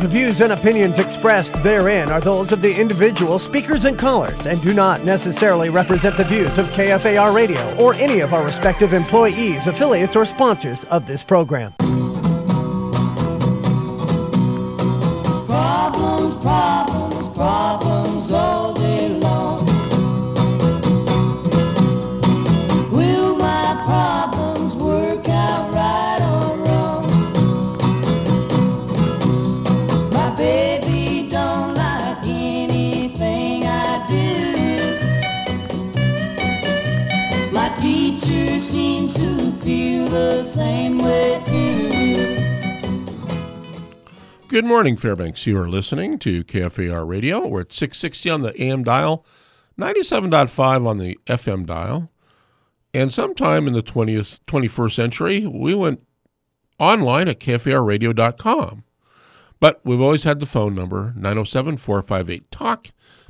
The views and opinions expressed therein are those of the individual speakers and callers and do not necessarily represent the views of KFAR Radio or any of our respective employees, affiliates, or sponsors of this program. Problems, problems, problems all day long. Will my problems work out right or wrong? My baby don't like anything I do. My teacher seems to feel the same way too. Good morning, Fairbanks. You are listening to KFAR Radio. We're at 660 on the AM dial, 97.5 on the FM dial. And sometime in the 21st century, we went online at kfarradio.com. But we've always had the phone number, 907-458-TALK,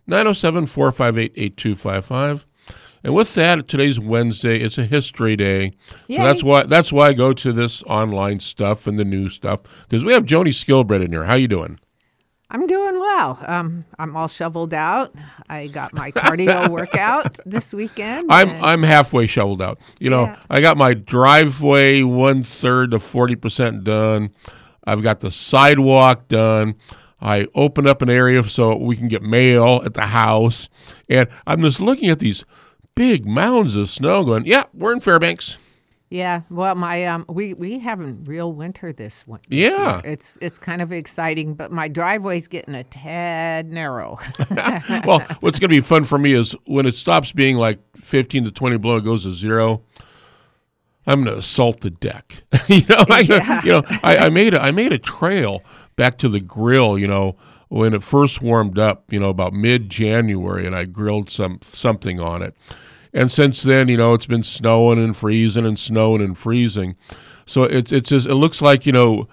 907-458-8255. And with that, today's Wednesday. It's a history day. Yay. So that's why I go to this online stuff and the new stuff, because we have Joni Skilbred in here. How you doing? I'm doing well. I'm all shoveled out. I got my cardio workout this weekend. I'm halfway shoveled out. You know, Yeah. I got my driveway 1/3 to 40% done. I've got the sidewalk done. I opened up an area so we can get mail at the house. And I'm just looking at these big mounds of snow going, yeah, we're in Fairbanks. Yeah, well, my we having real winter this one. Yeah. It's kind of exciting, but my driveway's getting a tad narrow. Well, what's going to be fun for me is when it stops being like 15 to 20 below, it goes to 0. I'm going to assault the deck. I made a trail back to the grill, when it first warmed up, about mid-January, and I grilled something on it. And since then, it's been snowing and freezing and snowing and freezing. So it's just, it looks like, it looks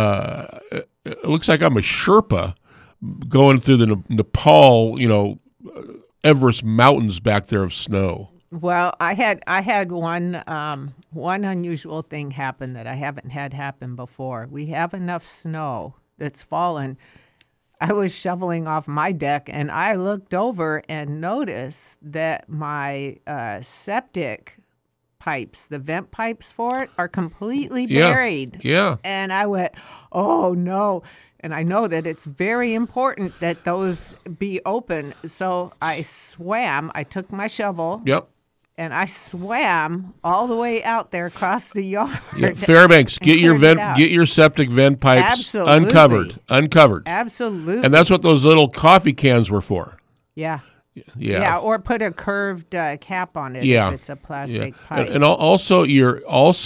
like I'm a Sherpa going through the Nepal, Everest mountains back there of snow. Well, I had one unusual thing happen that I haven't had happen before. We have enough snow that's fallen. I was shoveling off my deck, and I looked over and noticed that my septic pipes, the vent pipes for it, are completely buried. Yeah. And I went, oh, no. And I know that it's very important that those be open. So I took my shovel. Yep. And I swam all the way out there across the yard. Yeah, Fairbanks, get your septic vent pipes uncovered. Absolutely. And that's what those little coffee cans were for. Yeah. Yeah. Yeah, or put a curved cap on it if it's a plastic pipe. And also your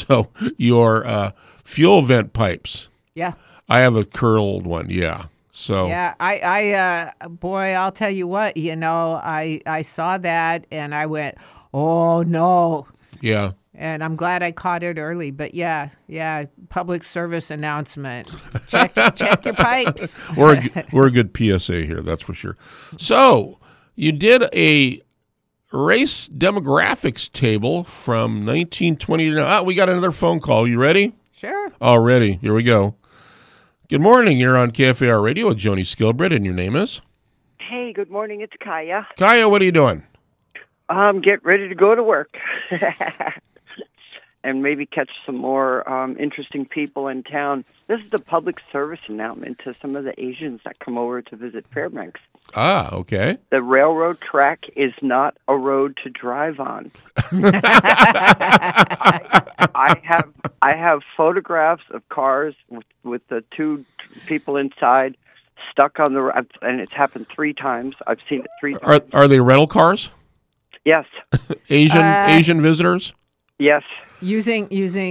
fuel vent pipes. Yeah. I have a curled one. Yeah. So yeah, I'll tell you what. I saw that and I went, oh no. Yeah. And I'm glad I caught it early. But yeah, public service announcement. Check your pipes. We're a good PSA here, that's for sure. So you did a race demographics table from 1920 to we got another phone call. You ready? Sure. All ready. Here we go. Good morning. You're on KFAR Radio with Joni Skilbred, and your name is? Hey, good morning. It's Kaya. Kaya, what are you doing? Get ready to go to work and maybe catch some more interesting people in town. This is a public service announcement to some of the Asians that come over to visit Fairbanks. Ah, okay. The railroad track is not a road to drive on. I have photographs of cars with the two people inside stuck on the, and it's happened 3 times. I've seen it 3 times. Are they rental cars? Yes. Asian visitors? Yes. Using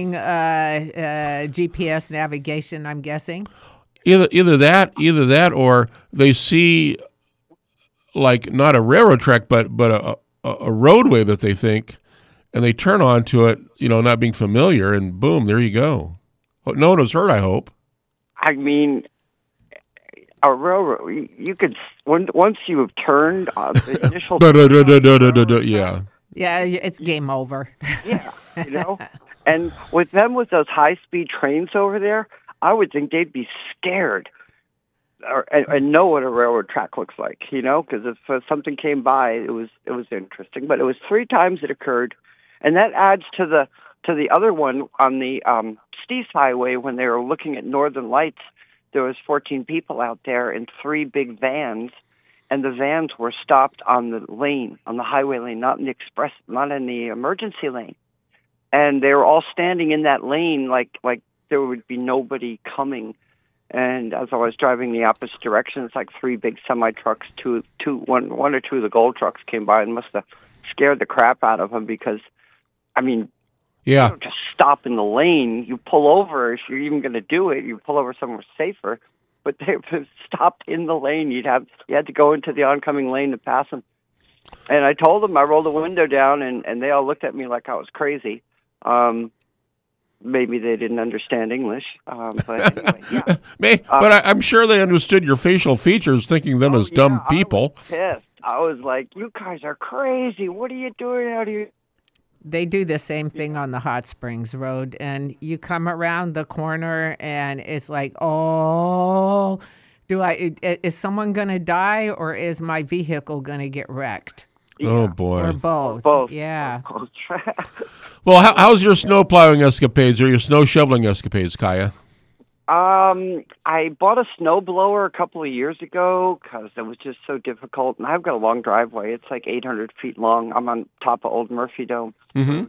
GPS navigation, I'm guessing. Either that, or they see like not a railroad track, but a roadway that they think, and they turn onto it, not being familiar, and boom, there you go. No one was hurt, I hope. I mean, a railroad, you could, once you have turned the initial... Yeah. Yeah, it's game over. Yeah, And with those high-speed trains over there, I would think they'd be scared. and know what a railroad track looks like, because if something came by, it was interesting. But it was 3 times it occurred, and that adds to the other one on the Steves Highway when they were looking at Northern Lights. There was 14 people out there in 3 big vans, and the vans were stopped on the lane, on the highway lane, not in the emergency lane. And they were all standing in that lane like there would be nobody coming. And as I was driving the opposite direction, it's like 3 big semi-trucks, one or two of the gold trucks came by and must have scared the crap out of them because, yeah. You don't just stop in the lane. You pull over if you're even going to do it. You pull over somewhere safer. But they stopped in the lane. You had to go into the oncoming lane to pass them. And I told them, I rolled the window down, and they all looked at me like I was crazy. Maybe they didn't understand English. But anyway, yeah. But I'm sure they understood your facial features, thinking them as dumb people. I was pissed. I was like, you guys are crazy. What are you doing out here? They do the same thing on the Hot Springs Road, and you come around the corner, and it's like, oh, is someone going to die, or is my vehicle going to get wrecked? Yeah. Oh, boy. Or both. Both. Yeah. Well, how's your snow plowing escapades or your snow shoveling escapades, Kaya? I bought a snow blower a couple of years ago because it was just so difficult. And I've got a long driveway. It's like 800 feet long. I'm on top of Old Murphy Dome. Mm-hmm.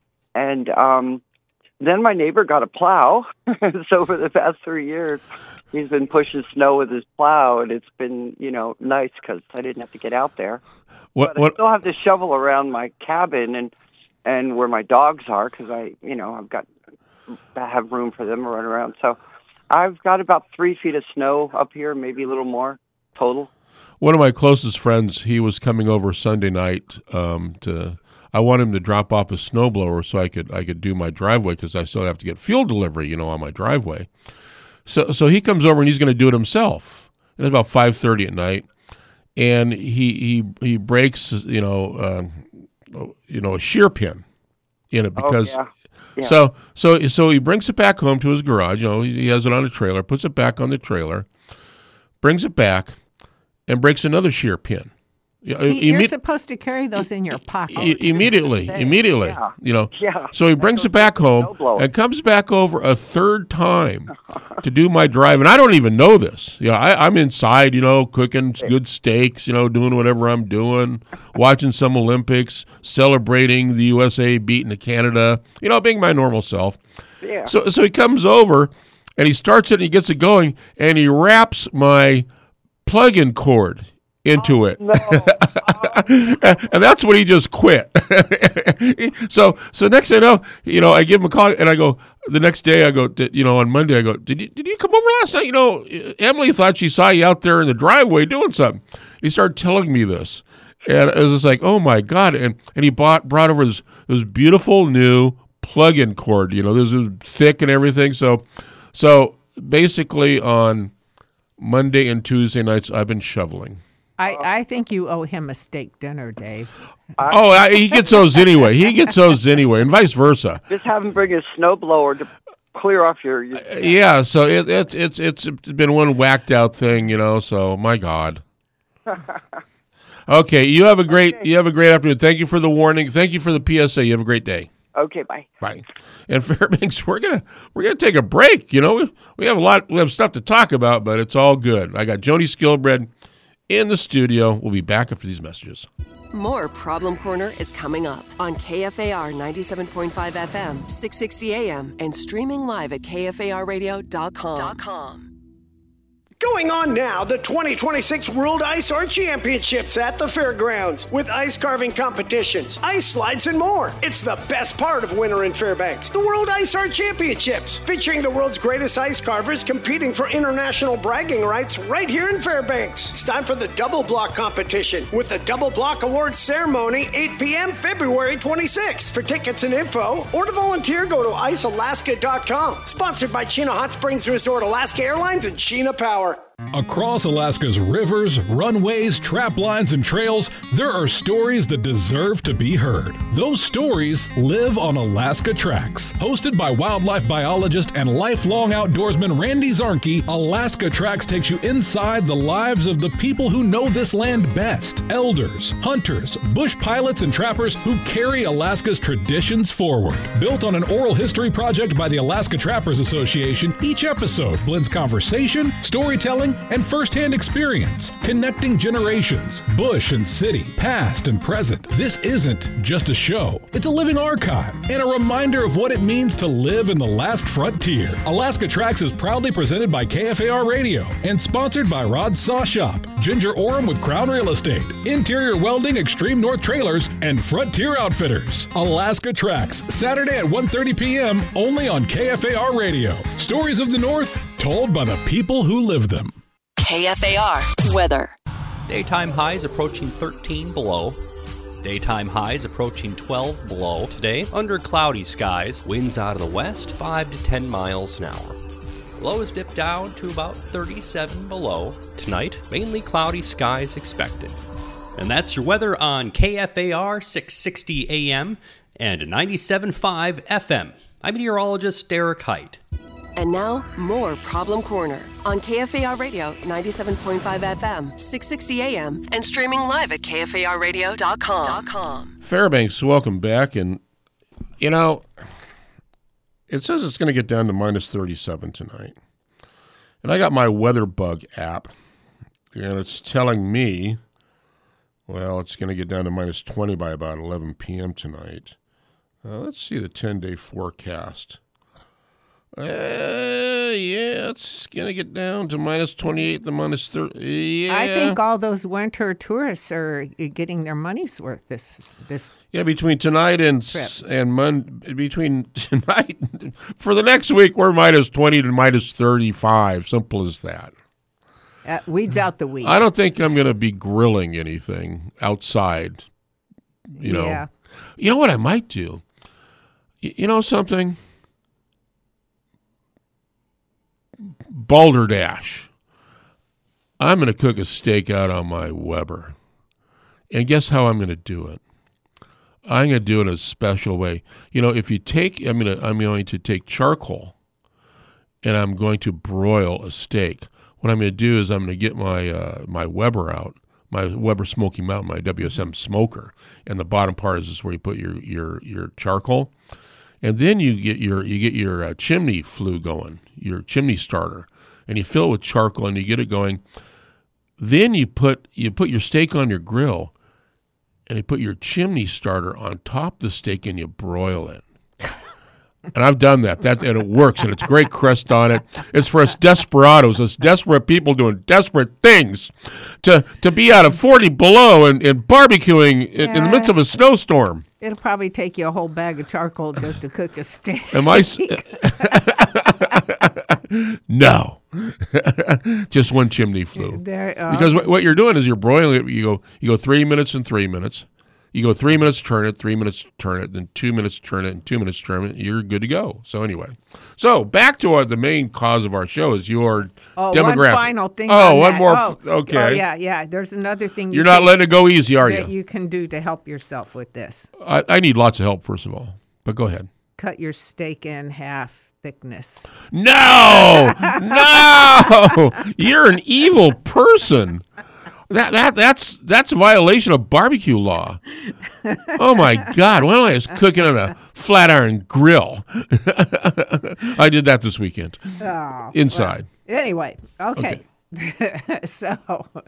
And then my neighbor got a plow. So for the past 3 years, he's been pushing snow with his plow. And it's been, nice because I didn't have to get out there. But I still have to shovel around my cabin and where my dogs are because I have room for them to run around. So I've got about 3 feet of snow up here, maybe a little more total. One of my closest friends, he was coming over Sunday night I want him to drop off a snowblower so I could do my driveway because I still have to get fuel delivery, on my driveway. So he comes over and he's going to do it himself. And it's about 5:30 at night, and he breaks a shear pin in it because. Oh, yeah. Yeah. So he brings it back home to his garage. He has it on a trailer, puts it back on the trailer, brings it back, and breaks another shear pin. You're supposed to carry those in your pocket. Immediately. Yeah. Yeah. So he brings it back home and comes back over a third time to do my drive. And I don't even know this. I'm inside, cooking good steaks, doing whatever I'm doing, watching some Olympics, celebrating the USA beating Canada, being my normal self. Yeah. So he comes over and he starts it and he gets it going and he wraps my plug-in cord into it. No. And that's when he just quit. So next thing I know, I give him a call and I go, the next day I go, on Monday I go, did you come over last night? Emily thought she saw you out there in the driveway doing something. He started telling me this. And it was just like, oh my God. And he brought over this beautiful new plug-in cord, this is thick and everything. So basically on Monday and Tuesday nights, I've been shoveling. I think you owe him a steak dinner, Dave. He gets those anyway. And vice versa. Just have him bring his snowblower to clear off your. Yeah, so it's been one whacked out thing, So my God. Okay, you have a great afternoon. Thank you for the warning. Thank you for the PSA. You have a great day. Okay, bye. Bye. And Fairbanks, we're gonna take a break. We have stuff to talk about, but it's all good. I got Joni Skilbred in the studio. We'll be back after these messages. More Problem Corner is coming up on KFAR 97.5 FM, 660 AM, and streaming live at KFARradio.com. Going on now, the 2026 World Ice Art Championships at the Fairgrounds with ice carving competitions, ice slides, and more. It's the best part of winter in Fairbanks. The World Ice Art Championships, featuring the world's greatest ice carvers competing for international bragging rights right here in Fairbanks. It's time for the Double Block competition with the Double Block Awards ceremony, 8 p.m. February 26th. For tickets and info or to volunteer, go to icealaska.com. Sponsored by Chena Hot Springs Resort, Alaska Airlines, and Chena Power. Across Alaska's rivers, runways, trap lines, and trails, there are stories that deserve to be heard. Those stories live on Alaska Tracks. Hosted by wildlife biologist and lifelong outdoorsman Randy Zarnke, Alaska Tracks takes you inside the lives of the people who know this land best. Elders, hunters, bush pilots, and trappers who carry Alaska's traditions forward. Built on an oral history project by the Alaska Trappers Association, each episode blends conversation, storytelling, and first-hand experience, connecting generations, bush and city, past and present. This isn't just a show. It's a living archive and a reminder of what it means to live in the last frontier. Alaska Tracks is proudly presented by KFAR Radio and sponsored by Rod Saw Shop, Ginger Orem with Crown Real Estate, Interior Welding, Extreme North Trailers, and Frontier Outfitters. Alaska Tracks, Saturday at 1:30 p.m. only on KFAR Radio. Stories of the North told by the people who live them. KFAR weather. Daytime highs approaching 13 below. Daytime highs approaching 12 below. Today, under cloudy skies, winds out of the west, 5 to 10 miles an hour. Lows dip down to about 37 below. Tonight, mainly cloudy skies expected. And that's your weather on KFAR 660 AM and 97.5 FM. I'm meteorologist Derek Height. And now, more Problem Corner on KFAR Radio 97.5 FM, 660 AM, and streaming live at KFARradio.com. Fairbanks, welcome back. And, you know, it says it's going to get down to minus 37 tonight. And I got my WeatherBug app, and it's telling me, well, it's going to get down to minus 20 by about 11 p.m. tonight. Let's see the 10-day forecast. Yeah, it's going to get down to minus 28 to minus 30. Yeah. I think all those winter tourists are getting their money's worth this Yeah, between tonight and Monday, between tonight, for the next week, we're minus 20 to minus 35. Simple as that. Weeds out the weed. I don't think I'm going to be grilling anything outside. You know what I might do? You know something? Balderdash. I'm going to cook a steak out on my Weber. And guess how I'm going to do it? I'm going to do it in a special way. You know, if you take, I'm going to take charcoal and I'm going to broil a steak. What I'm going to do is I'm going to get my Weber out, my Weber Smoky Mountain, my WSM smoker, and the bottom part is where you put your charcoal. And then you get your chimney flue going, your chimney starter, and you fill it with charcoal and you get it going. Then you put your steak on your grill, and you put your chimney starter on top of the steak and you broil it. And I've done that. And it works, and it's great crust on it. It's for us desperados, us desperate people doing desperate things, to be out of 40 below and barbecuing in the midst of a snowstorm. It'll probably take you a whole bag of charcoal just to cook a steak. No. Just one chimney flue. Because what you're doing is you're broiling it. You go 3 minutes and 3 minutes. You go 3 minutes, turn it, 3 minutes, turn it, then 2 minutes, turn it, and 2 minutes, turn it. You're good to go. So anyway, back to the main cause of our show is your demographic. One final thing. Okay. Oh, yeah. There's another thing. You're not letting it go easy, are you? That you can do to help yourself with this. I need lots of help, first of all. But go ahead. Cut your steak in half thickness. No! You're an evil person. That's a violation of barbecue law. Oh my God! Why don't I just cook it on a flat iron grill? I did that this weekend. Inside. Well, anyway, okay. So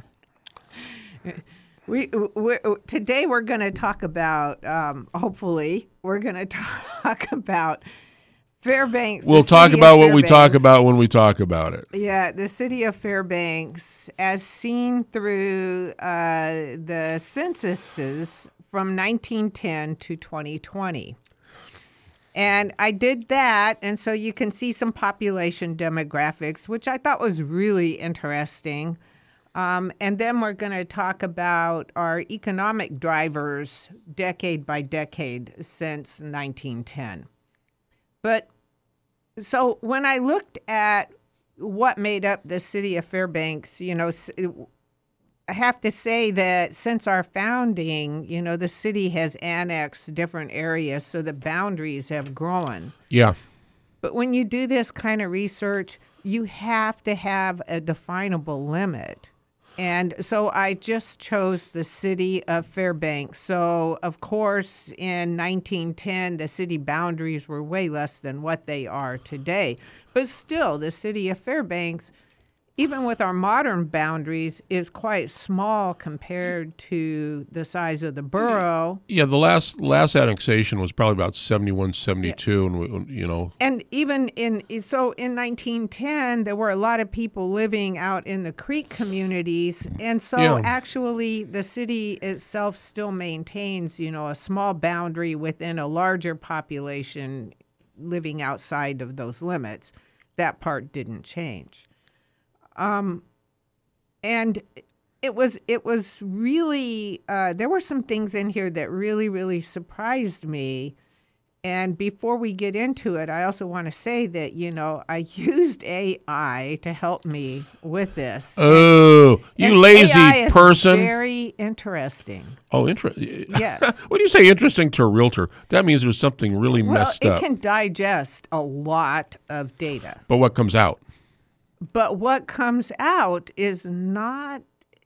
today we're going to talk about. Hopefully, we're going to talk about Fairbanks. We'll talk about what we talk about when we talk about it. Yeah, the city of Fairbanks, as seen through the censuses from 1910 to 2020. And I did that, and so you can see some population demographics, which I thought was really interesting. And then we're going to talk about our economic drivers decade by decade since 1910. But so when I looked at what made up the city of Fairbanks, I have to say that since our founding, the city has annexed different areas, so the boundaries have grown. Yeah. But when you do this kind of research, you have to have a definable limit. And so I just chose the city of Fairbanks. So, of course, in 1910, the city boundaries were way less than what they are today. But still, the city of Fairbanks, even with our modern boundaries, is quite small compared to the size of the borough. Yeah, the last annexation was probably about 71, 72, and And even in 1910, there were a lot of people living out in the creek communities, and so actually the city itself still maintains, a small boundary within a larger population living outside of those limits. That part didn't change. And it was really, there were some things in here that really, really surprised me. And before we get into it, I also want to say that, I used AI to help me with this. Oh, you lazy AI person. Is very interesting. Oh, interesting. Yes. When you say interesting to a realtor, that means there's something really messed up. It can digest a lot of data. But what comes out? But what comes out is not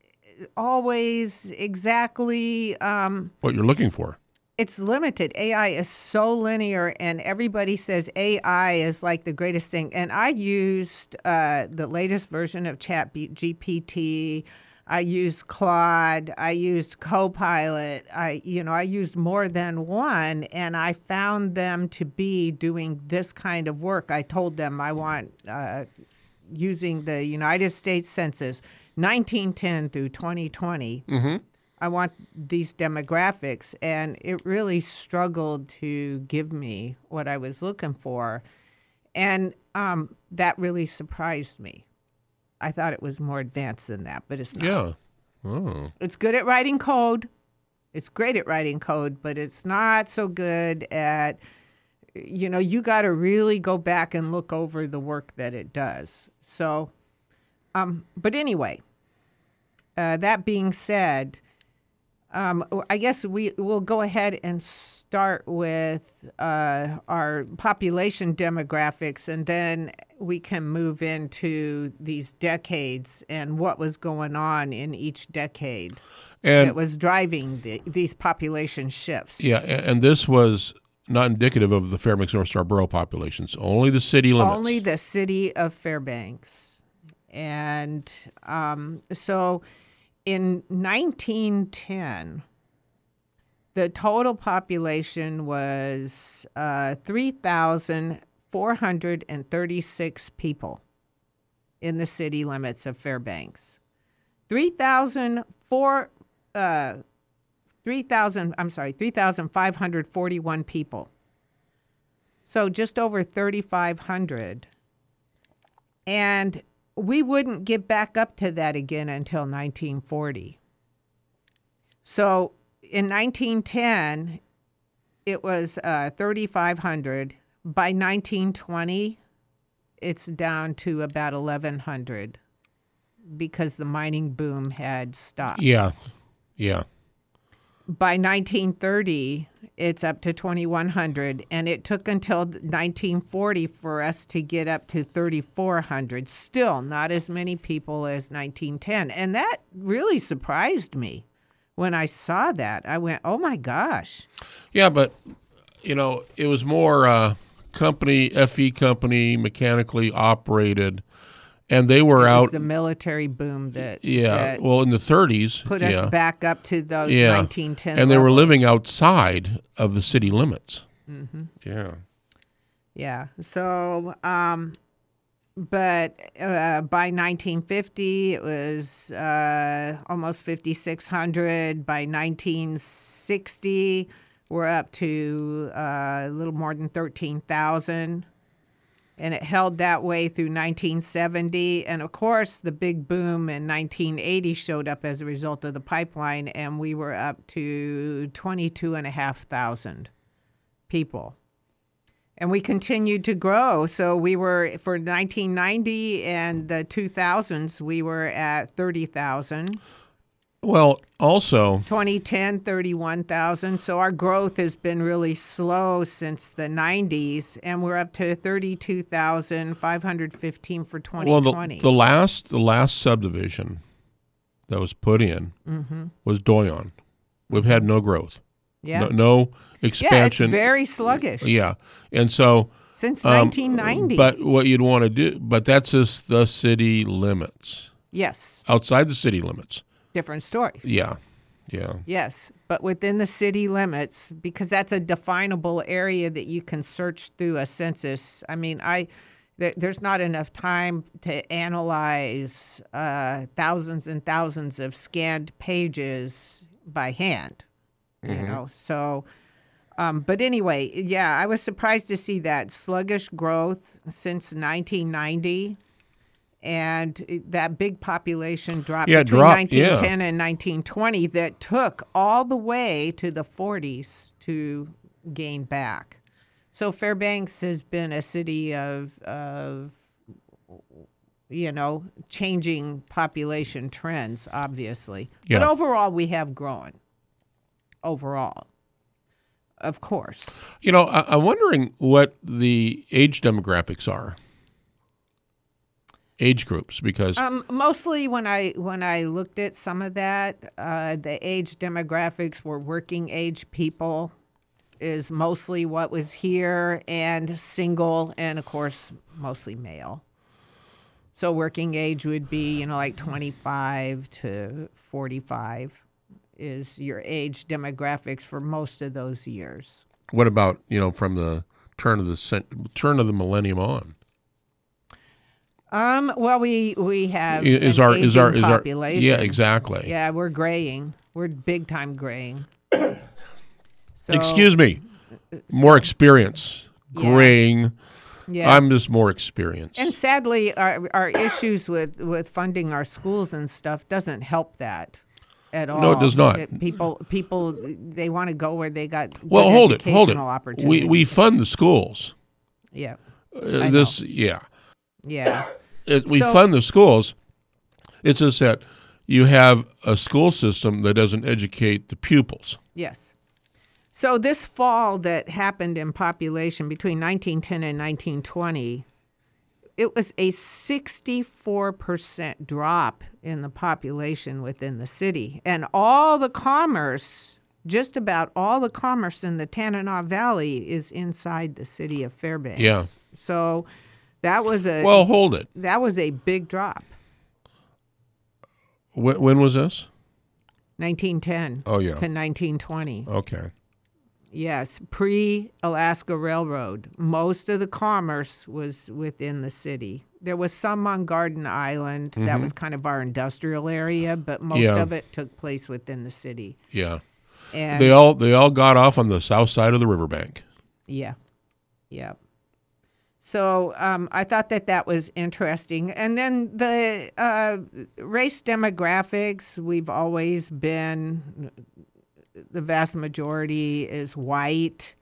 always exactly what you're looking for. It's limited. AI is so linear, and everybody says AI is like the greatest thing. And I used the latest version of ChatGPT. I used Claude. I used Copilot. I used more than one, and I found them to be doing this kind of work. I told them I want using the United States Census, 1910 through 2020. Mm-hmm. I want these demographics, and it really struggled to give me what I was looking for. And that really surprised me. I thought it was more advanced than that, but it's not. Yeah. Oh. It's good at writing code. It's great at writing code, but it's not so good at, you got to really go back and look over the work that it does. So, but anyway, that being said, I guess we'll go ahead and start with our population demographics, and then we can move into these decades and what was going on in each decade that was driving these population shifts. Yeah, and this was not indicative of the Fairbanks North Star Borough populations, only the city limits. Only the city of Fairbanks. And so in 1910, the total population was 3,436 people in the city limits of Fairbanks. 3,541 people. So just over 3,500. And we wouldn't get back up to that again until 1940. So in 1910, it was 3,500. By 1920, it's down to about 1,100 because the mining boom had stopped. Yeah. By 1930, it's up to 2,100, and it took until 1940 for us to get up to 3,400. Still not as many people as 1910, and that really surprised me when I saw that. I went, oh my gosh. Yeah, but, it was more FE company, mechanically operated, and they were out. It was the military boom that in the 30s. Put us back up to those 1910 and they were levels. living outside of the city limits. Mm-hmm. Yeah. Yeah. So, but by 1950, it was almost 5,600. By 1960, we're up to a little more than 13,000. And it held that way through 1970. And, of course, the big boom in 1980 showed up as a result of the pipeline, and we were up to 22,500 people. And we continued to grow. So we were, for 1990 and the 2000s, we were at 30,000. Well, also 2010, 31,000. So our growth has been really slow since the 90s, and we're up to 32,515 for 2020. Well, the last subdivision that was put in was Doyon. We've had no growth. Yeah. No expansion. Yeah, it's very sluggish. Yeah. And so since 1990. But what you'd want to do, but that's just the city limits. Yes. Outside the city limits. Different story. Yeah. Yeah. Yes, but within the city limits, because that's a definable area that you can search through a census. I mean, there's not enough time to analyze thousands and thousands of scanned pages by hand, you know. So, but anyway, yeah, I was surprised to see that sluggish growth since 1990. And that big population drop between 1910 and 1920 that took all the way to the 40s to gain back. So Fairbanks has been a city of changing population trends, obviously. Yeah. But overall, we have grown. Overall, of course. You know, I'm wondering what the age demographics are. Age groups, because mostly when I looked at some of that, the age demographics were working age people is mostly what was here, and single, and of course mostly male. So working age would be like 25 to 45 is your age demographics for most of those years. What about from the turn of the millennium on? Well, we have is an our population. Yeah, exactly. Yeah, we're graying. We're big time graying. So, excuse me. More experience. Graying. Yeah. I'm just more experienced. And sadly, our issues with funding our schools and stuff doesn't help that at all. No, it does not. People, they want to go where they got good hold it. opportunities. We fund the schools. Yeah. Yeah. We fund the schools. It's just that you have a school system that doesn't educate the pupils. Yes. So this fall that happened in population between 1910 and 1920, it was a 64% drop in the population within the city. And all the commerce, just about all the commerce in the Tanana Valley is inside the city of Fairbanks. Yeah. So that was hold it. That was a big drop. When was this? 1910 to 1920. Okay. Yes, pre-Alaska Railroad. Most of the commerce was within the city. There was some on Garden Island. That was kind of our industrial area, but most of it took place within the city. Yeah. And they all got off on the south side of the riverbank. Yeah. Yeah. So I thought that was interesting. And then the race demographics, we've always been, the vast majority is white.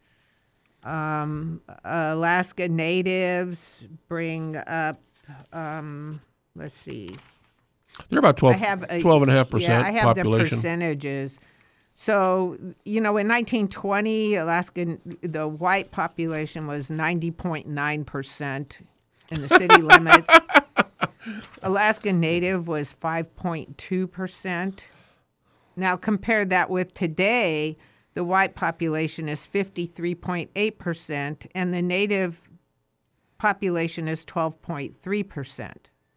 Alaska Natives bring up, let's see. They're about 12.5% Yeah, I have population. the percentages. So, in 1920, the white population was 90.9% in the city limits. Alaska Native was 5.2%. Now, compare that with today, the white population is 53.8%, and the Native population is 12.3%.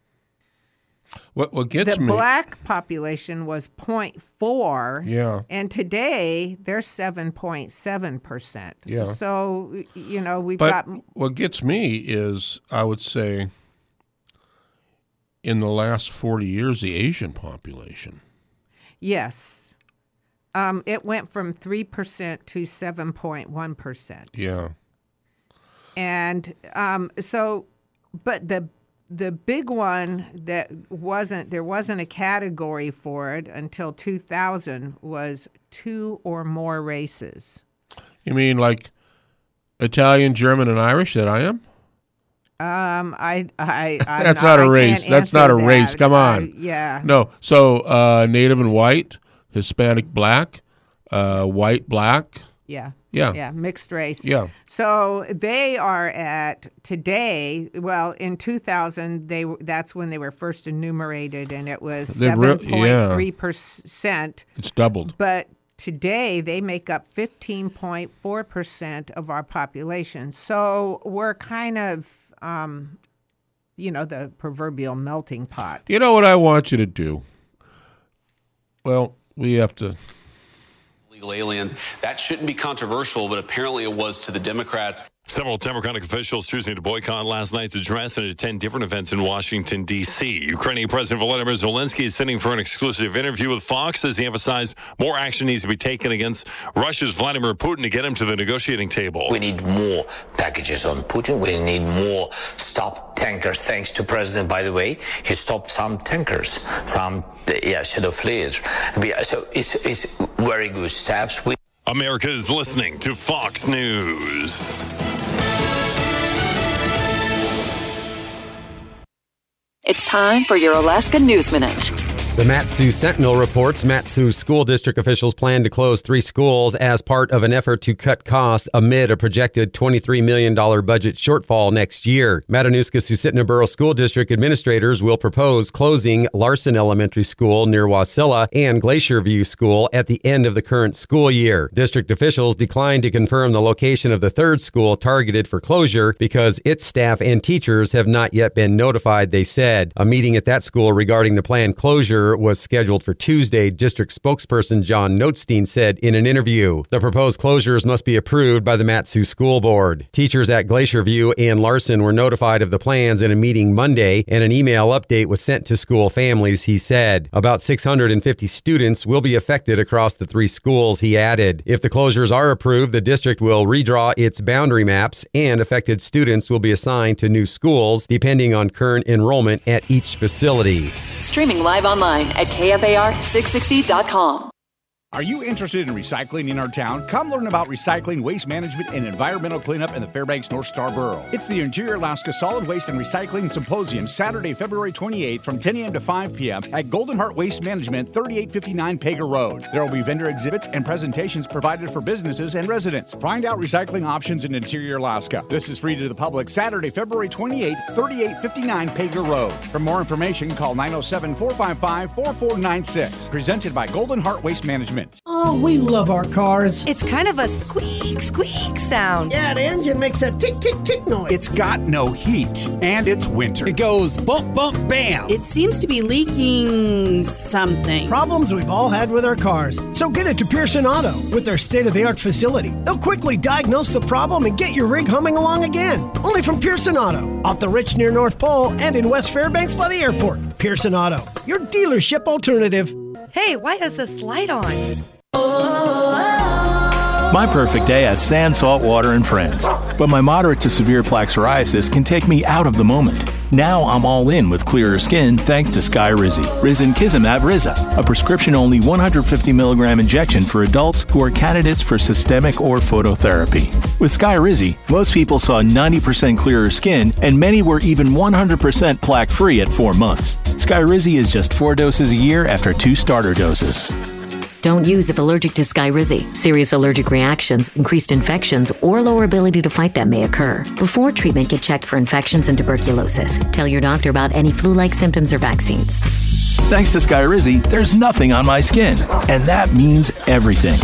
What gets the me? Black population was 0.4. Yeah. And today they're 7.7%. Yeah. So we've but got. What gets me is, I would say, in the last 40 years, the Asian population. Yes. It went from 3% to 7.1%. Yeah. And but the big one that there wasn't a category for it until 2000 was 2 or more races. You mean like Italian, German, and Irish that I am? That's not a race. That's not a race. Come on. Yeah. No. So Native and white, Hispanic, black, white, black. Yeah. Yeah. Yeah. Mixed race. Yeah. So they are at today. Well, in 2000, that's when they were first enumerated, and it was 7.3%. It's doubled. But today, they make up 15.4% of our population. So we're kind of, the proverbial melting pot. You know what I want you to do? Well, we have to. Illegal aliens. That shouldn't be controversial, but apparently it was to the Democrats. Several Democratic officials choosing to boycott last night's address and attend different events in Washington, D.C. Ukrainian President Volodymyr Zelensky is sitting for an exclusive interview with Fox as he emphasized more action needs to be taken against Russia's Vladimir Putin to get him to the negotiating table. We need more packages on Putin. We need more stopped tankers. Thanks to President, by the way, he stopped some tankers, some shadow fleets. So it's very good steps. America is listening to Fox News. It's time for your Alaska News Minute. The Mat-Su Sentinel reports Mat-Su school district officials plan to close 3 schools as part of an effort to cut costs amid a projected $23 million budget shortfall next year. Matanuska-Susitna Borough School District administrators will propose closing Larson Elementary School near Wasilla and Glacier View School at the end of the current school year. District officials declined to confirm the location of the 3rd school targeted for closure because its staff and teachers have not yet been notified, they said. A meeting at that school regarding the planned closure was scheduled for Tuesday, district spokesperson John Notstein said in an interview. The proposed closures must be approved by the Mat-Su School Board. Teachers at Glacier View and Larson were notified of the plans in a meeting Monday, and an email update was sent to school families, he said. About 650 students will be affected across the 3 schools, he added. If the closures are approved, the district will redraw its boundary maps, and affected students will be assigned to new schools, depending on current enrollment at each facility. Streaming live online at KFAR660.com. Are you interested in recycling in our town? Come learn about recycling, waste management, and environmental cleanup in the Fairbanks North Star Borough. It's the Interior Alaska Solid Waste and Recycling Symposium, Saturday, February 28th from 10 a.m. to 5 p.m. at Golden Heart Waste Management, 3859 Pega Road. There will be vendor exhibits and presentations provided for businesses and residents. Find out recycling options in Interior Alaska. This is free to the public, Saturday, February 28th, 3859 Pega Road. For more information, call 907-455-4496. Presented by Golden Heart Waste Management. Oh, we love our cars. It's kind of a squeak, squeak sound. Yeah, the engine makes a tick, tick, tick noise. It's got no heat, and it's winter. It goes bump, bump, bam. It seems to be leaking something. Problems we've all had with our cars. So get it to Pearson Auto with their state-of-the-art facility. They'll quickly diagnose the problem and get your rig humming along again. Only from Pearson Auto, off the Rich near North Pole and in West Fairbanks by the airport. Pearson Auto, your dealership alternative. Hey, why has this light on? My perfect day has sand, salt water, and friends. But my moderate to severe plaque psoriasis can take me out of the moment. Now I'm all in with clearer skin thanks to Skyrizi. Risankizumab Riza, a prescription-only 150 milligram injection for adults who are candidates for systemic or phototherapy. With Skyrizi, most people saw 90% clearer skin, and many were even 100% plaque-free at 4 months. Skyrizi is just 4 doses a year after 2 starter doses. Don't use if allergic to Skyrizi. Serious allergic reactions, increased infections, or lower ability to fight them may occur. Before treatment, get checked for infections and tuberculosis. Tell your doctor about any flu-like symptoms or vaccines. Thanks to Skyrizi, there's nothing on my skin. And that means everything.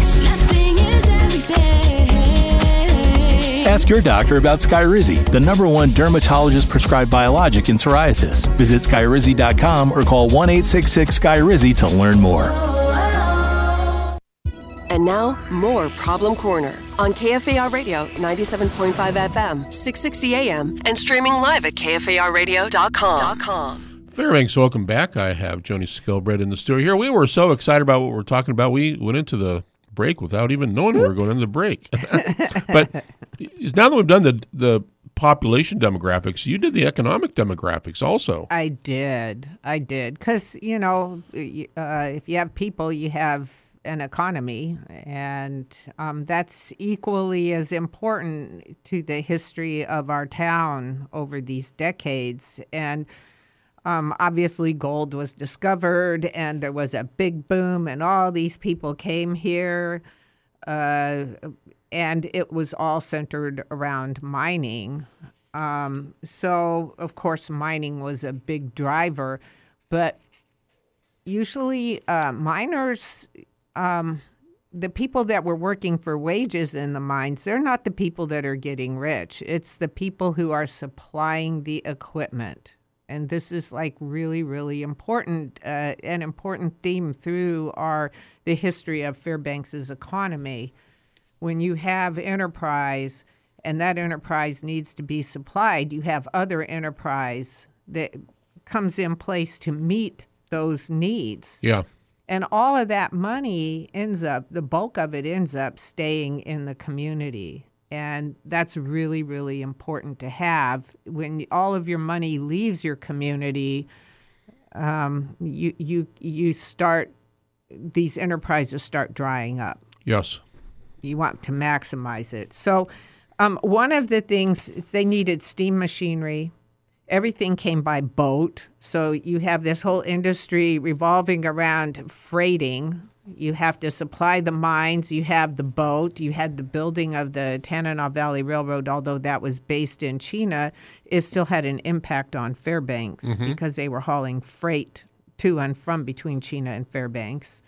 Ask your doctor about Skyrizi, the #1 dermatologist-prescribed biologic in psoriasis. Visit Skyrizi.com or call 1-866-SKYRIZI to learn more. And now, more Problem Corner on KFAR Radio 97.5 FM, 660 AM, and streaming live at KFARradio.com. Fairbanks, welcome back. I have Joni Skilbred in the studio here. We were so excited about what we're talking about. We went into the break without even knowing we were going into the break. But now that we've done the population demographics, you did the economic demographics also. I did. Because, if you have people, you have an economy, and that's equally as important to the history of our town over these decades. And obviously gold was discovered, and there was a big boom, and all these people came here, and it was all centered around mining. So, of course, mining was a big driver, but usually miners, the people that were working for wages in the mines, they're not the people that are getting rich. It's the people who are supplying the equipment. And this is like really, really important, an important theme through the history of Fairbanks's economy. When you have enterprise and that enterprise needs to be supplied, you have other enterprise that comes in place to meet those needs. Yeah. And all of that money the bulk of it ends up staying in the community. And that's really, really important to have. When all of your money leaves your community, you start, these enterprises start drying up. Yes. You want to maximize it. So one of the things is they needed steam machinery. Everything came by boat. So you have this whole industry revolving around freighting. You have to supply the mines. You have the boat. You had the building of the Tanana Valley Railroad, although that was based in China, it still had an impact on Fairbanks because they were hauling freight to and from between China and Fairbanks.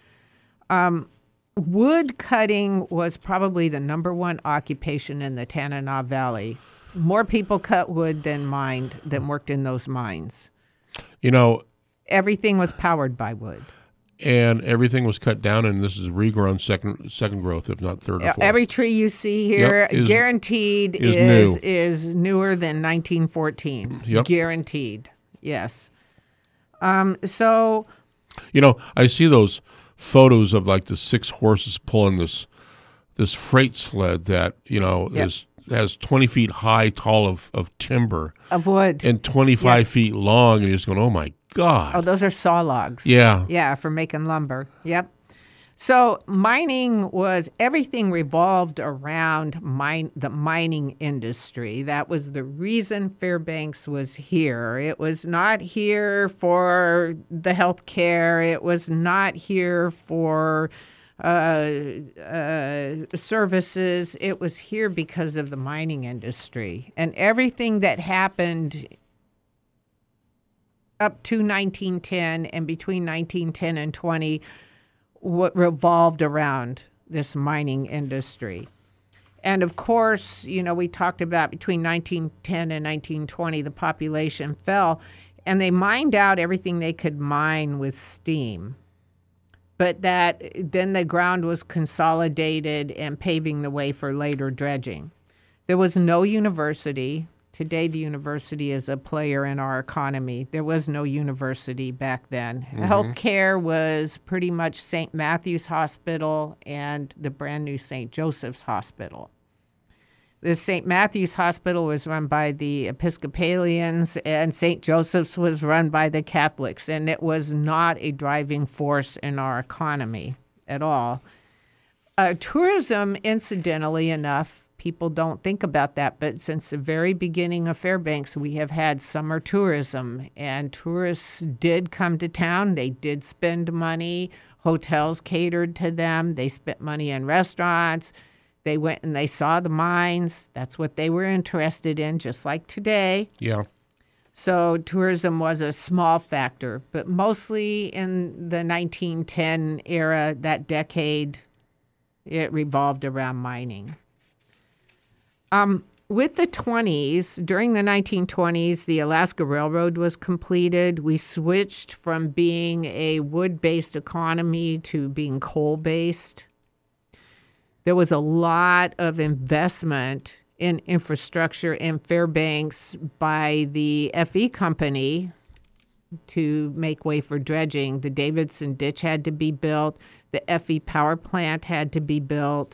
Wood cutting was probably the number one occupation in the Tanana Valley. More people cut wood than worked in those mines. Everything was powered by wood. And everything was cut down, and this is regrown second growth, if not third or fourth. Every tree you see here, guaranteed, is newer than 1914. Yep. Guaranteed, yes. So, I see those photos of like the 6 horses pulling this freight sled that has 20 feet high, tall of timber of wood, and 25 feet long, and you're just going, oh my God. Oh, those are saw logs. Yeah. Yeah, for making lumber. Yep. So everything revolved around the mining industry. That was the reason Fairbanks was here. It was not here for the health care. It was not here for services. It was here because of the mining industry. And everything that happened up to 1910 and between 1910 and 20 revolved around this mining industry. And of course, we talked about between 1910 and 1920, the population fell, and they mined out everything they could mine with steam. But then the ground was consolidated and paving the way for later dredging. There was no university. Today, the university is a player in our economy. There was no university back then. Healthcare was pretty much St. Matthew's Hospital and the brand new St. Joseph's Hospital. The St. Matthew's Hospital was run by the Episcopalians, and St. Joseph's was run by the Catholics, and it was not a driving force in our economy at all. Tourism, incidentally enough, people don't think about that, but since the very beginning of Fairbanks, we have had summer tourism, and tourists did come to town. They did spend money. Hotels catered to them. They spent money in restaurants. They went and they saw the mines. That's what they were interested in, just like today. Yeah. So tourism was a small factor, but mostly in the 1910 era, that decade, it revolved around mining. With the 20s, during the 1920s, the Alaska Railroad was completed. We switched from being a wood-based economy to being coal-based. There was a lot of investment in infrastructure in Fairbanks by the FE company to make way for dredging. The Davidson Ditch had to be built. The FE power plant had to be built.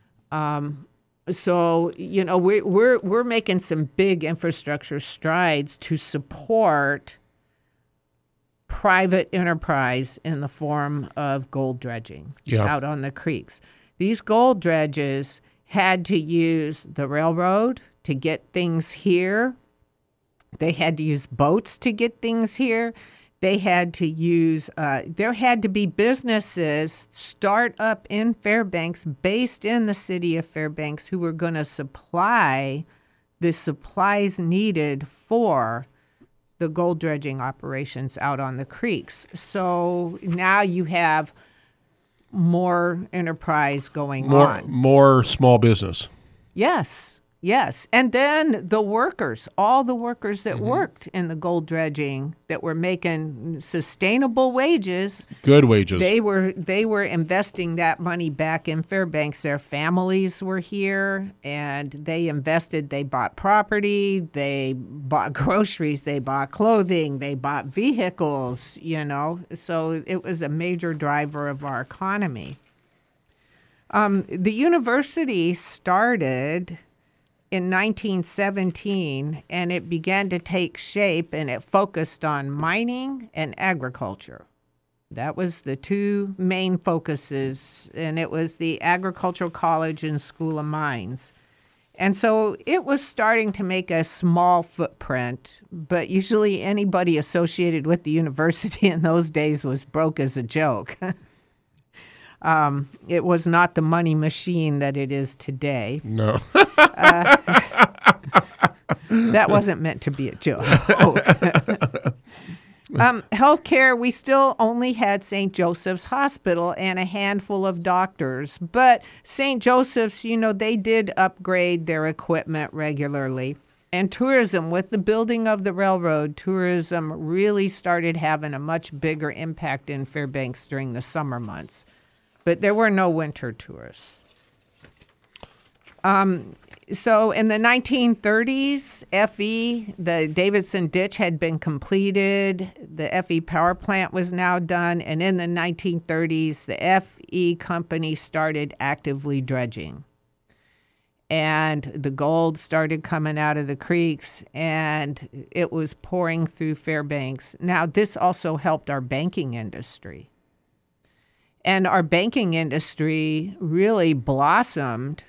So, we're making some big infrastructure strides to support private enterprise in the form of gold dredging out on the creeks. These gold dredges had to use the railroad to get things here. They had to use boats to get things here. They had to use, there had to be businesses start up in Fairbanks, based in the city of Fairbanks, who were going to supply the supplies needed for the gold dredging operations out on the creeks. So now you have more enterprise going on. More small business. Yes. And then the workers, all the workers that worked in the gold dredging that were making sustainable wages. Good wages. They were investing that money back in Fairbanks. Their families were here, and they invested. They bought property. They bought groceries. They bought clothing. They bought vehicles, So it was a major driver of our economy. The university started in 1917, and it began to take shape, and it focused on mining and agriculture. That was the two main focuses, and it was the Agricultural College and School of Mines. And so it was starting to make a small footprint, but usually anybody associated with the university in those days was broke as a joke. It was not the money machine that it is today. No. That wasn't meant to be a joke. Healthcare, we still only had St. Joseph's Hospital and a handful of doctors. But St. Joseph's, they did upgrade their equipment regularly. And tourism, with the building of the railroad, tourism really started having a much bigger impact in Fairbanks during the summer months. But there were no winter tourists. So in the 1930s, FE, the Davidson Ditch had been completed. The FE power plant was now done. And in the 1930s, the FE company started actively dredging. And the gold started coming out of the creeks, and it was pouring through Fairbanks. Now, this also helped our banking industry. And our banking industry really blossomed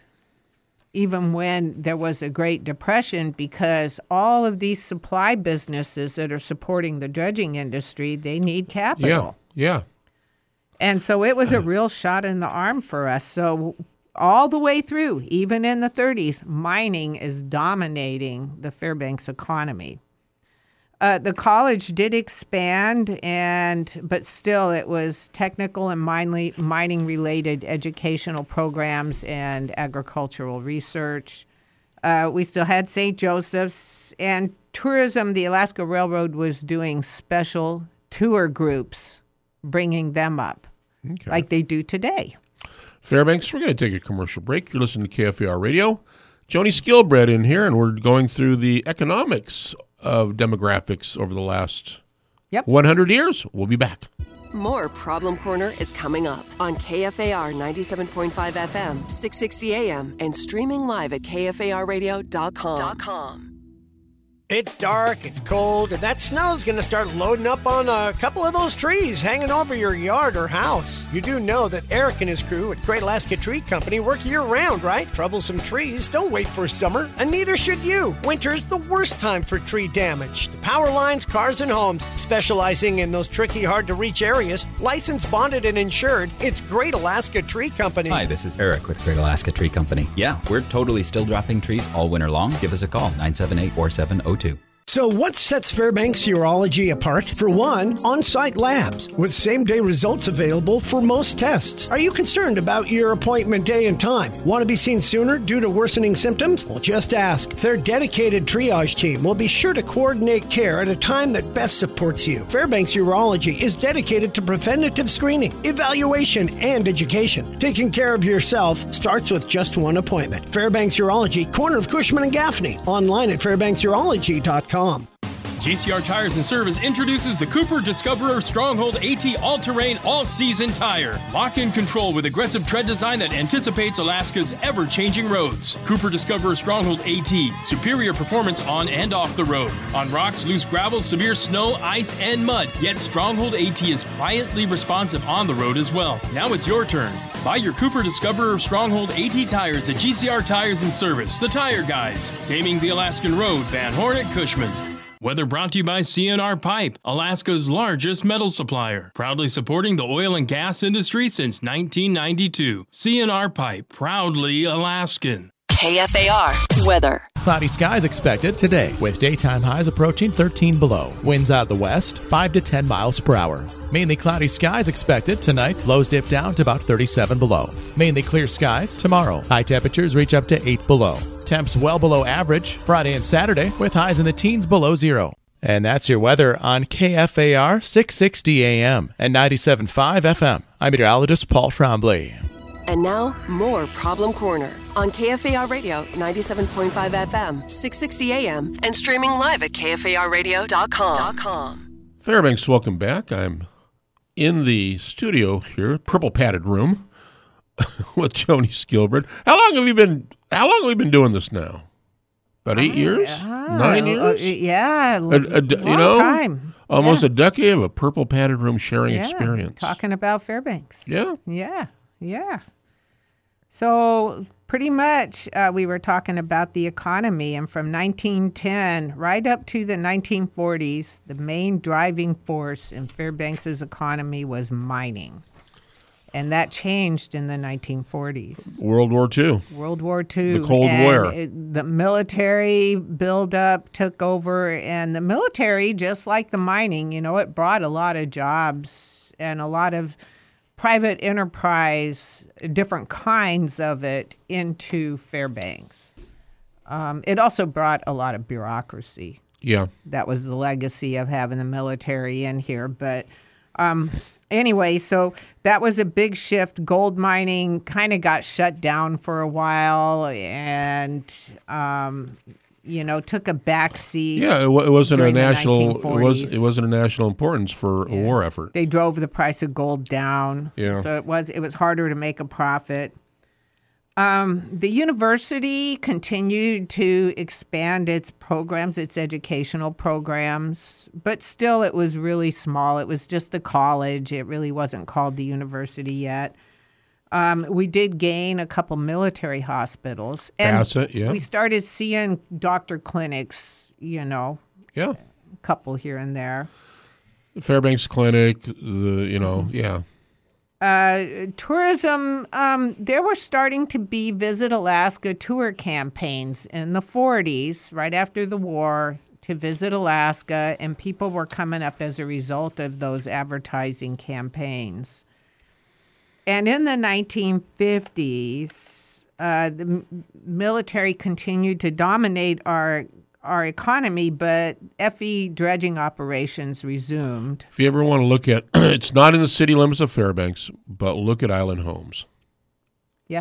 even when there was a Great Depression, because all of these supply businesses that are supporting the dredging industry, they need capital. Yeah. And so it was a real shot in the arm for us. So all the way through, even in the 30s, mining is dominating the Fairbanks economy. The college did expand, but still it was technical and mining-related educational programs and agricultural research. We still had St. Joseph's, and tourism. The Alaska Railroad was doing special tour groups, bringing them up, like they do today. Fairbanks, we're going to take a commercial break. You're listening to KFAR Radio. Joni Skilbred in here, and we're going through the economics of demographics over the last 100 years. We'll be back. More Problem Corner is coming up on KFAR 97.5 FM, 660 AM, and streaming live at KFARradio.com. It's dark, it's cold, and that snow's going to start loading up on a couple of those trees hanging over your yard or house. You do know that Eric and his crew at Great Alaska Tree Company work year-round, right? Troublesome trees don't wait for summer, and neither should you. Winter's the worst time for tree damage. The power lines, cars, and homes, specializing in those tricky, hard-to-reach areas, licensed, bonded, and insured, it's Great Alaska Tree Company. Hi, this is Eric with Great Alaska Tree Company. Yeah, we're totally still dropping trees all winter long. Give us a call, 978-4702. So what sets Fairbanks Urology apart? For one, on-site labs with same-day results available for most tests. Are you concerned about your appointment day and time? Want to be seen sooner due to worsening symptoms? Well, just ask. Their dedicated triage team will be sure to coordinate care at a time that best supports you. Fairbanks Urology is dedicated to preventative screening, evaluation, and education. Taking care of yourself starts with just one appointment. Fairbanks Urology, corner of Cushman and Gaffney. Online at fairbanksurology.com. GCR Tires and Service introduces the Cooper Discoverer Stronghold AT All-Terrain All-Season Tire. Lock-in control with aggressive tread design that anticipates Alaska's ever-changing roads. Cooper Discoverer Stronghold AT. Superior performance on and off the road. On rocks, loose gravel, severe snow, ice, and mud. Yet Stronghold AT is quietly responsive on the road as well. Now it's your turn. Buy your Cooper Discoverer Stronghold AT tires at GCR Tires and Service, the tire guys. Taming the Alaskan Road, Van Horn at Cushman. Weather brought to you by CNR Pipe, Alaska's largest metal supplier. Proudly supporting the oil and gas industry since 1992. CNR Pipe, proudly Alaskan. KFAR weather. Cloudy skies expected today, with daytime highs approaching 13 below. Winds out of the west, 5 to 10 miles per hour. Mainly cloudy skies expected tonight. Lows dip down to about 37 below. Mainly clear skies tomorrow. High temperatures reach up to 8 below. Temps well below average Friday and Saturday, with highs in the teens below zero. And that's your weather on KFAR 660 AM and 97.5 FM. I'm meteorologist Paul Trombley. And now, more Problem Corner on KFAR Radio 97.5 FM, 660 AM, and streaming live at KFARradio.com. Fairbanks, welcome back. I'm in the studio here, purple padded room, with Joni Skilbert. How long have we been doing this now? About 8 years? 9 years? Yeah, long time. Almost a decade of a purple padded room sharing experience. Talking about Fairbanks. Yeah. Yeah. So pretty much we were talking about the economy, and from 1910 right up to the 1940s, the main driving force in Fairbanks's economy was mining. And that changed in the 1940s. World War II. The Cold War. The military buildup took over, and the military, just like the mining, it brought a lot of jobs and a lot of private enterprise, different kinds of it, into Fairbanks. It also brought a lot of bureaucracy. Yeah. That was the legacy of having the military in here. But anyway, so that was a big shift. Gold mining kind of got shut down for a while and, took a backseat. Yeah, it wasn't a national. It wasn't a national importance for a war effort. They drove the price of gold down. Yeah. So it was harder to make a profit. The university continued to expand its programs, its educational programs, but still it was really small. It was just a college. It really wasn't called the university yet. We did gain a couple military hospitals. And Bassett, yeah. We started seeing doctor clinics, Yeah. a couple here and there. Fairbanks Clinic, yeah. Tourism, there were starting to be Visit Alaska tour campaigns in the 40s, right after the war, to visit Alaska, and people were coming up as a result of those advertising campaigns. And in the 1950s, the military continued to dominate our economy, but FE dredging operations resumed. If you ever want to look at, it's not in the city limits of Fairbanks, but look at Island Homes. Yeah.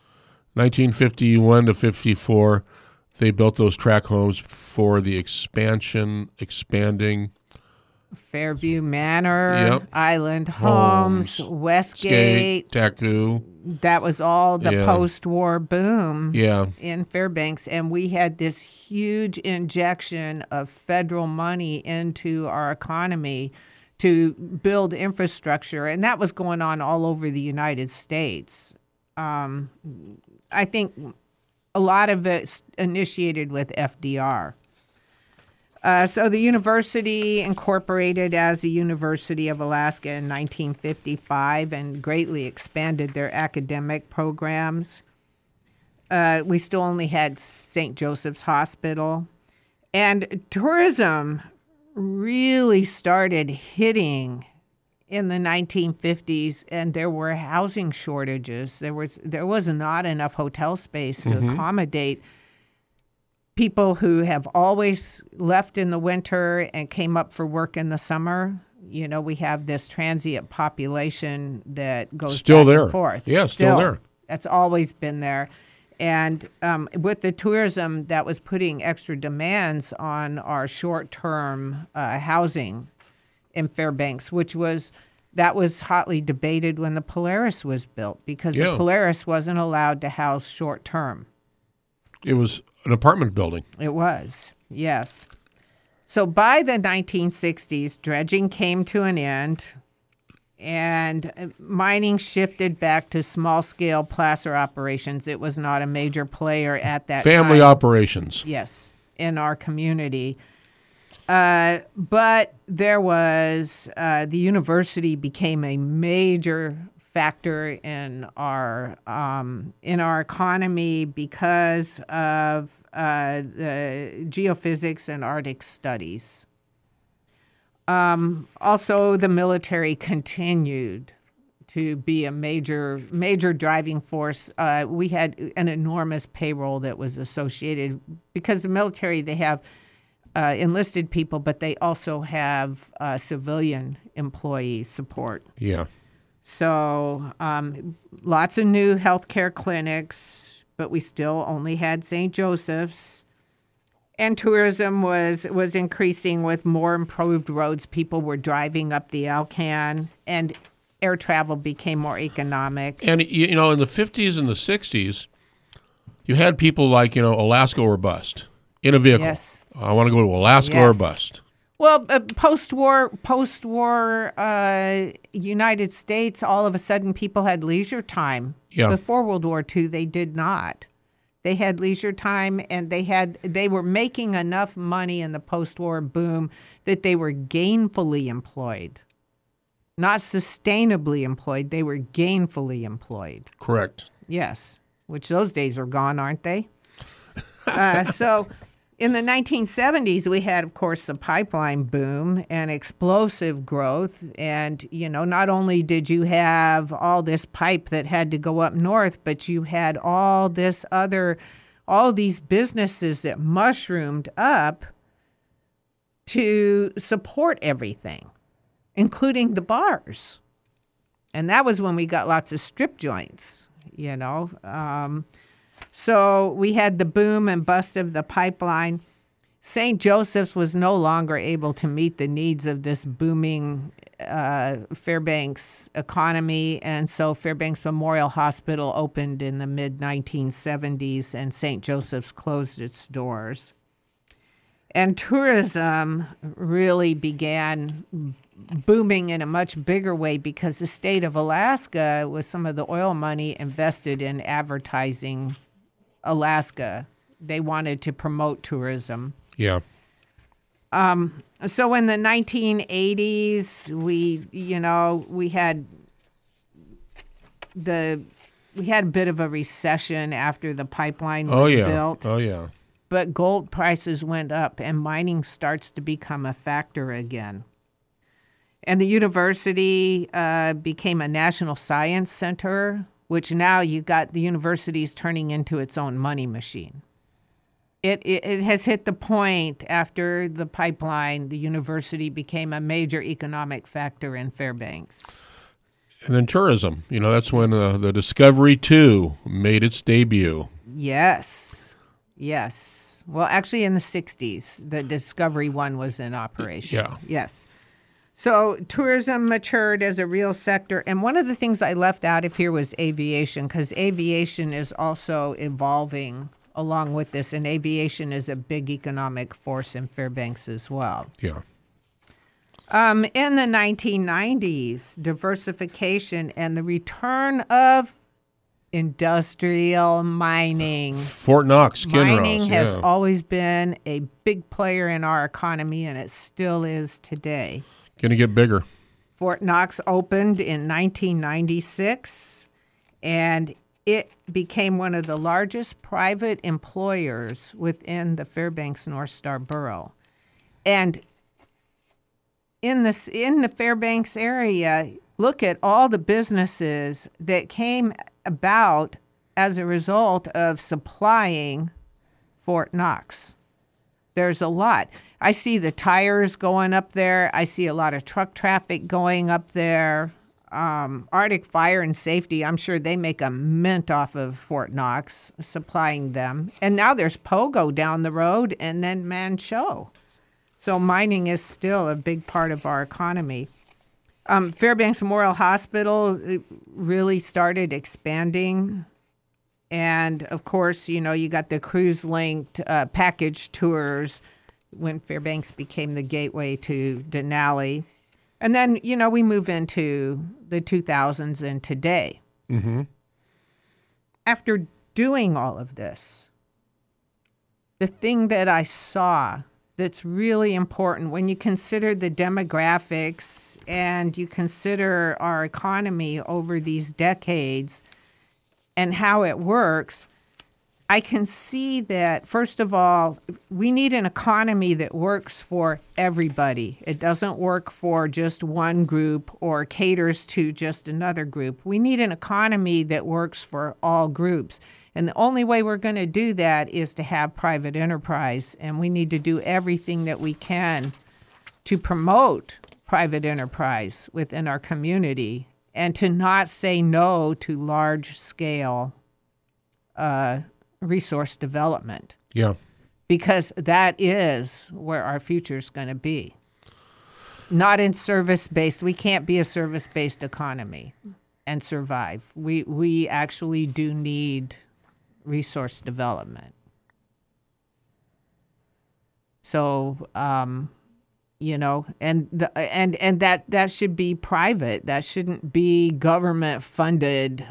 1951 to 54, they built those tract homes for the expanding Fairview Manor, Island Homes, Westgate, Taku. That was all the post-war boom in Fairbanks. And we had this huge injection of federal money into our economy to build infrastructure. And that was going on all over the United States. I think a lot of it initiated with FDR. So the university incorporated as the University of Alaska in 1955 and greatly expanded their academic programs. We still only had St. Joseph's Hospital. And tourism really started hitting in the 1950s, and there were housing shortages. There was not enough hotel space to accommodate people who have always left in the winter and came up for work in the summer. We have this transient population that goes still back there. And forth. Yeah, still there. That's always been there. And with the tourism, that was putting extra demands on our short-term housing in Fairbanks, that was hotly debated when the Polaris was built, because the Polaris wasn't allowed to house short-term. It was an apartment building. It was, yes. So by the 1960s, dredging came to an end, and mining shifted back to small-scale placer operations. It was not a major player at that time. Family operations. Yes, in our community. But there was the university became a major factor in our economy because of the geophysics and Arctic studies. Also, the military continued to be a major driving force. We had an enormous payroll that was associated, because the military, they have enlisted people, but they also have civilian employee support. Yeah. So lots of new healthcare clinics, but we still only had St. Joseph's. And tourism was increasing with more improved roads. People were driving up the Alcan, and air travel became more economic. And, in the 50s and the 60s, you had people like, Alaska or bust in a vehicle. Yes. I want to go to Alaska or bust. Well, post-war United States, all of a sudden people had leisure time. Yeah. Before World War II, they did not. They had leisure time, and they were making enough money in the post-war boom that they were gainfully employed. Not sustainably employed, they were gainfully employed. Correct. Yes, which those days are gone, aren't they? So in the 1970s, we had, of course, the pipeline boom and explosive growth. And, not only did you have all this pipe that had to go up north, but you had all these businesses that mushroomed up to support everything, including the bars. And that was when we got lots of strip joints, So we had the boom and bust of the pipeline. St. Joseph's was no longer able to meet the needs of this booming Fairbanks economy, and so Fairbanks Memorial Hospital opened in the mid-1970s, and St. Joseph's closed its doors. And tourism really began booming in a much bigger way because the state of Alaska, with some of the oil money, invested in advertising Alaska. They wanted to promote tourism. Yeah. So in the 1980s, we had a bit of a recession after the pipeline was built. Oh yeah. But gold prices went up, and mining starts to become a factor again. And the university became a national science center, which now you've got the universities turning into its own money machine. It has hit the point after the pipeline, the university became a major economic factor in Fairbanks. And then tourism, that's when the Discovery 2 made its debut. Yes. Well, actually in the 60s, the Discovery 1 was in operation. Yeah. Yes. So tourism matured as a real sector. And one of the things I left out of here was aviation, because aviation is also evolving along with this. And aviation is a big economic force in Fairbanks as well. Yeah. In the 1990s, diversification and the return of industrial mining. Fort Knox, Kinross. Mining has always been a big player in our economy, and it still is today. Going to get bigger. Fort Knox opened in 1996, and it became one of the largest private employers within the Fairbanks North Star Borough. And in the Fairbanks area, look at all the businesses that came about as a result of supplying Fort Knox. There's a lot. I see the tires going up there. I see a lot of truck traffic going up there. Arctic Fire and Safety, I'm sure they make a mint off of Fort Knox, supplying them. And now there's Pogo down the road and then Manh Choh. So mining is still a big part of our economy. Fairbanks Memorial Hospital really started expanding. And, of course, you got the cruise-linked package tours when Fairbanks became the gateway to Denali. And then, we move into the 2000s and today. Mm-hmm. After doing all of this, the thing that I saw that's really important when you consider the demographics and you consider our economy over these decades and how it works, I can see that, first of all, we need an economy that works for everybody. It doesn't work for just one group or caters to just another group. We need an economy that works for all groups. And the only way we're going to do that is to have private enterprise. And we need to do everything that we can to promote private enterprise within our community and to not say no to large-scale resource development. Yeah. Because that is where our future is going to be. Not in service-based. We can't be a service-based economy and survive. We actually do need resource development. So, and that should be private. That shouldn't be government funded.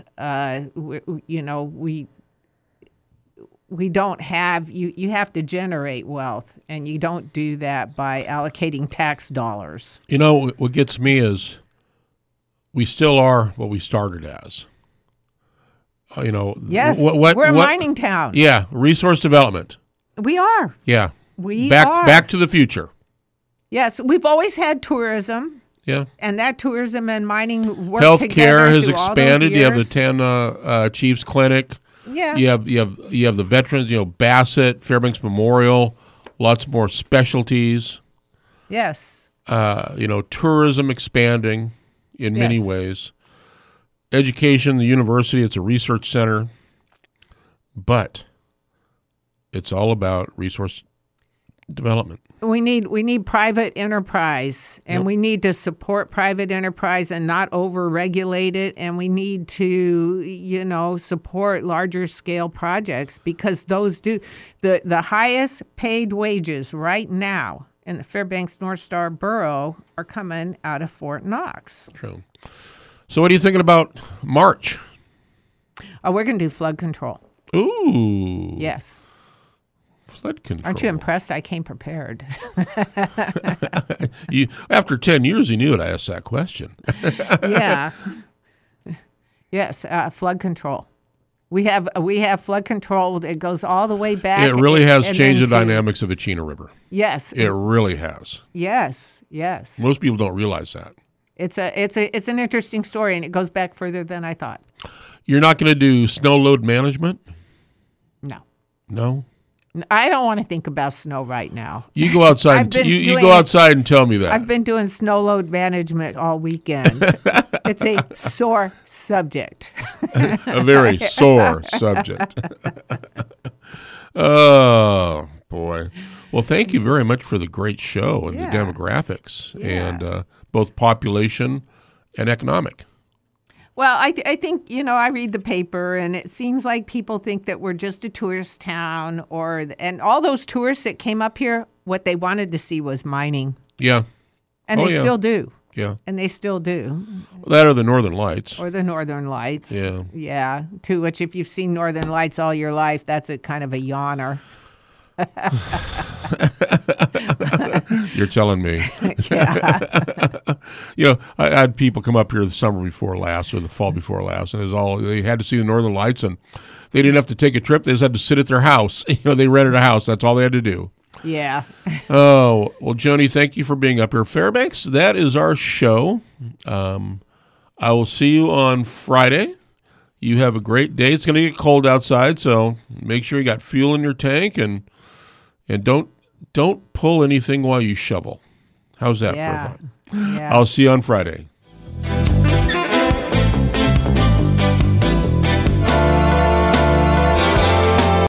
We don't have, you have to generate wealth, and you don't do that by allocating tax dollars. What gets me is we still are what we started as. Yes, we're a mining town. Yeah, resource development. We are. Yeah. We are. Back to the future. Yes, we've always had tourism. Yeah. And that tourism and mining work together. Healthcare has through all expanded. those You have the Ten Chiefs Clinic. Yeah. You have the veterans. Bassett, Fairbanks Memorial, lots more specialties. Yes. Tourism expanding in many ways. Education, the university, it's a research center, but it's all about resource development. We need private enterprise, and we need to support private enterprise and not over-regulate it, and we need to, support larger scale projects because those do the highest paid wages right now in the Fairbanks North Star Borough are coming out of Fort Knox. True. So what are you thinking about March? We're going to do flood control. Ooh. Yes. Flood control. Aren't you impressed? I came prepared. After 10 years, you knew it. I asked that question. Yeah. Yes, flood control. We have flood control that goes all the way back. It really has changed the dynamics of the Chena River. Yes. It really has. Yes, yes. Most people don't realize that. It's an interesting story, and it goes back further than I thought. You're not going to do snow load management? No. No? I don't want to think about snow right now. You go outside. You go outside and tell me that. I've been doing snow load management all weekend. It's a sore subject. A very sore subject. Oh, boy. Well, thank you very much for the great show and the demographics and both population and economic. Well, I think, I read the paper, and it seems like people think that we're just a tourist town, and all those tourists that came up here, what they wanted to see was mining. Yeah. And they still do. Yeah. And they still do. That or the Northern Lights. Or the Northern Lights. Yeah. Yeah. To which, if you've seen Northern Lights all your life, that's a kind of a yawner. You're telling me. Yeah. I had people come up here the summer before last or the fall before last, and they had to see the Northern Lights, and they didn't have to take a trip. They just had to sit at their house. They rented a house. That's all they had to do. Yeah. Oh, well, Joni, thank you for being up here. Fairbanks, that is our show. I will see you on Friday. You have a great day. It's going to get cold outside, so make sure you got fuel in your tank, and don't pull anything while you shovel. How's that for a thought? Yeah. I'll see you on Friday.